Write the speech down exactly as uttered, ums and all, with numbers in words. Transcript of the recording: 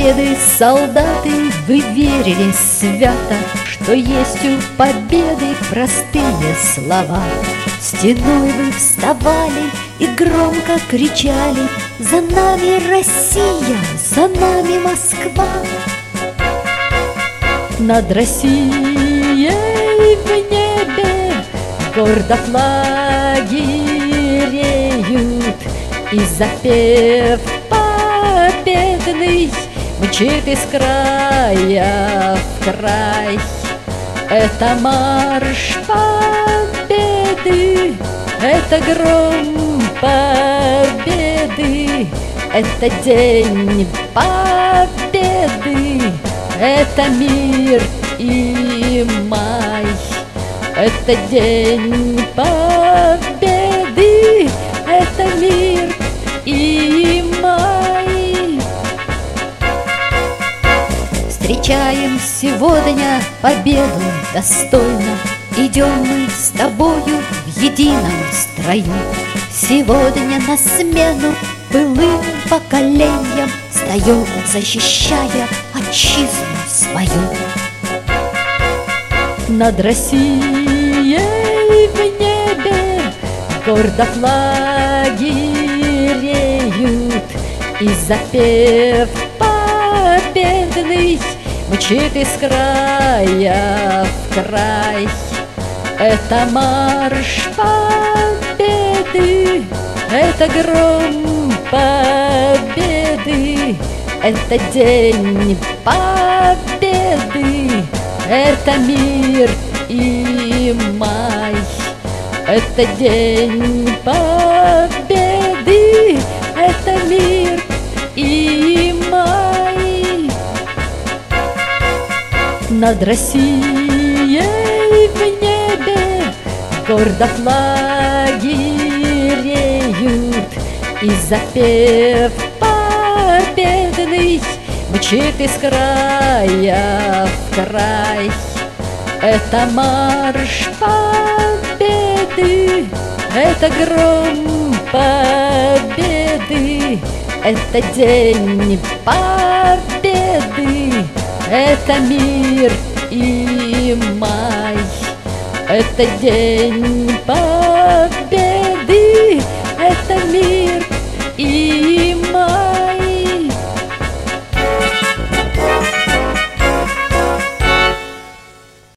победы, солдаты, вы верили свято, что есть у победы простые слова. Стеной вы вставали и громко кричали: за нами Россия, за нами Москва. Над Россией в небе гордо флаги реют, и запев победный мчит из края в край. Это марш победы, это гром победы, это день победы, это мир и май. Это день победы, это мир и май. Встречаем сегодня победу достойно, идем мы с тобою в едином строю. Сегодня на смену былым поколениям встаем, защищая отчизну свою. Над Россией в небе гордо флаги реют, и запев победный мчит из края в край. Это марш победы, это гром победы, это день победы, это мир и май. Это день победы, это мир и май. Над Россией в небе гордо флаги реют, и запев победный мчит из края в край. Это марш победы, это гром победы, это день победы, это мир и май. Это день победы, это мир и